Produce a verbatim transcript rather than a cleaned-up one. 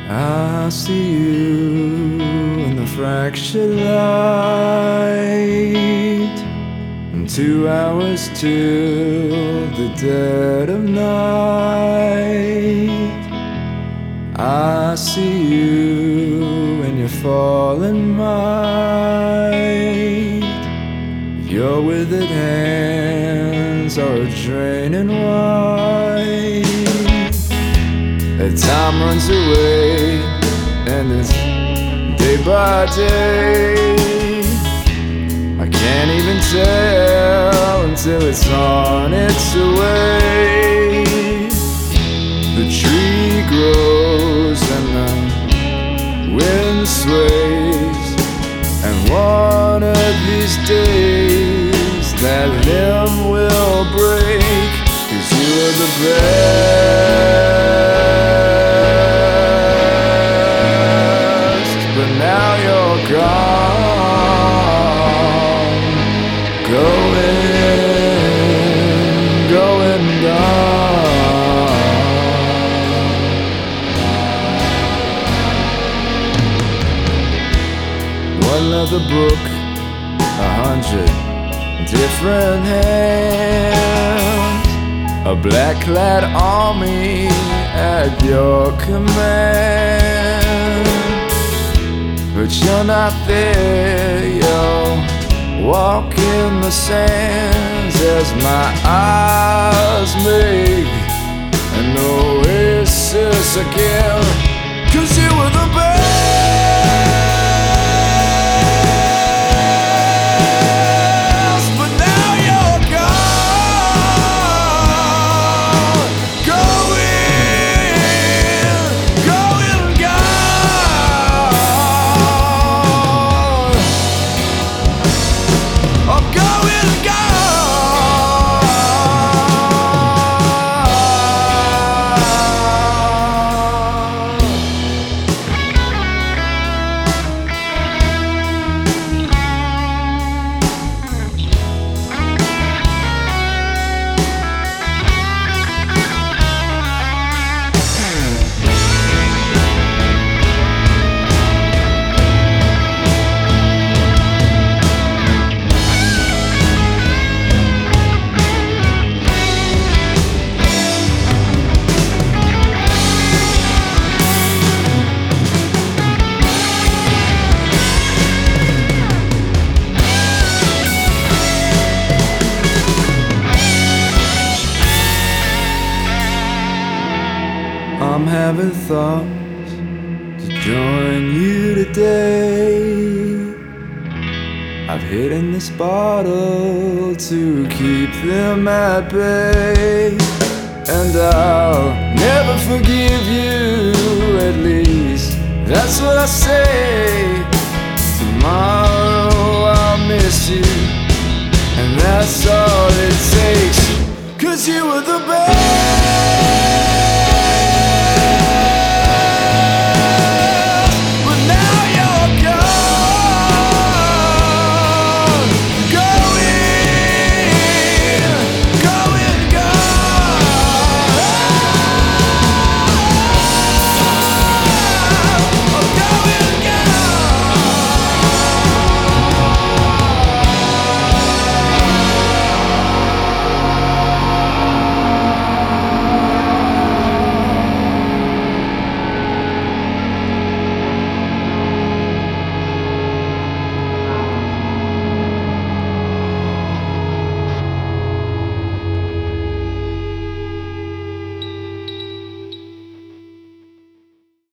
I see you in the fractured light, and two hours till the dead of night. I see you in your fallen might. Your withered hands are a draining wine. The time runs away, and it's day by day. I can't even tell until it's on its way. The tree grows and the wind sways, and one of these days that limb will break, 'cause you are the best. But now you're gone, going, going gone. One leather book, a hundred different hands, a black-clad army at your command. But you're not there, you're walking the sands as my eyes make an oasis again. 'Cause you were the best. I'm having thoughts to join you today. I've hidden this bottle to keep them at bay, and I'll never forgive